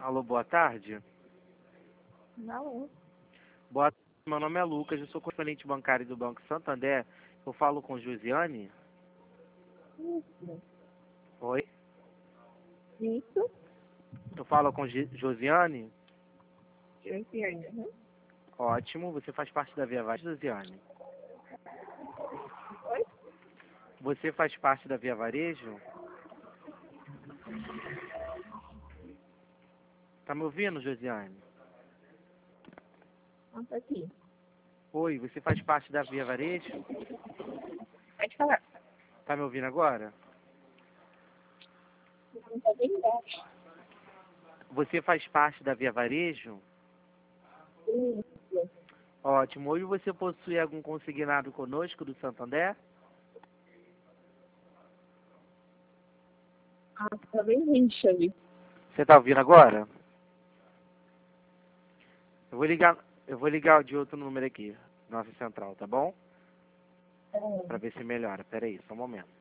Alô, boa tarde. Não. Boa tarde, meu nome é Lucas, eu sou correspondente bancário do Banco Santander. Eu falo com Josiane? Isso. Oi? Isso. Eu falo com Josiane? Josiane. Uhum. Ótimo, você faz parte da Via Varejo, Josiane? Oi? Você faz parte da Via Varejo? Tá me ouvindo, Josiane? Não tô aqui. Oi, você faz parte da Via Varejo? Pode falar. Tá me ouvindo agora? Não tá bem baixo. Você faz parte da Via Varejo? Isso. Ótimo. Hoje você possui algum consignado conosco do Santander? Ah, tá bem ruim, chave. Você tá ouvindo agora? Eu vou ligar de outro número aqui, nossa central, tá bom? Pra ver se melhora. Pera aí, só um momento.